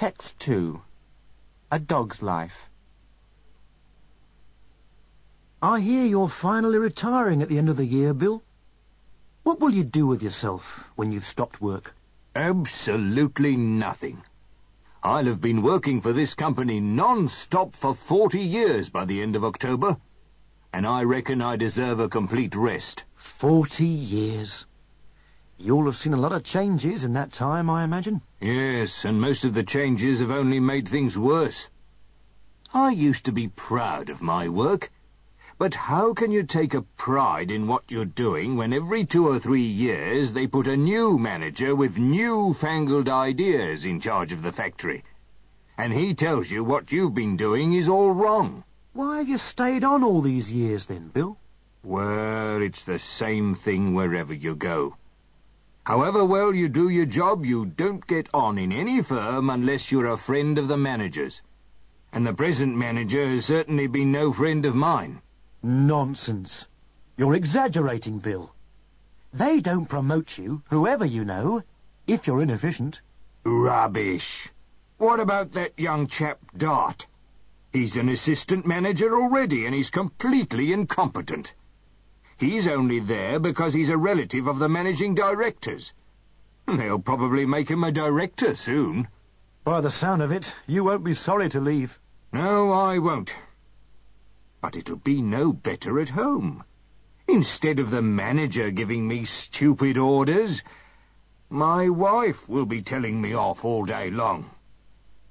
Text 2. A Dog's Life. I hear you're finally retiring at the end of the year, Bill. What will you do with yourself when you've stopped work? Absolutely nothing. I'll have been working for this company non-stop for 40 years by the end of October, and I reckon I deserve a complete rest. 40 years. You'll have seen a lot of changes in that time, I imagine. Yes, and most of the changes have only made things worse. I used to be proud of my work, but how can you take a pride in what you're doing when every 2 or 3 years they put a new manager with new-fangled ideas in charge of the factory, and he tells you what you've been doing is all wrong? Why have you stayed on all these years then, Bill? Well, it's the same thing wherever you go. However well you do your job, you don't get on in any firm unless you're a friend of the manager's. And the present manager has certainly been no friend of mine. Nonsense. You're exaggerating, Bill. They don't promote you, whoever you know, if you're inefficient. Rubbish. What about that young chap, Dart? He's an assistant manager already, and he's completely incompetent. He's only there because he's a relative of the managing director's. They'll probably make him a director soon. By the sound of it, you won't be sorry to leave. No, I won't. But it'll be no better at home. Instead of the manager giving me stupid orders, my wife will be telling me off all day long.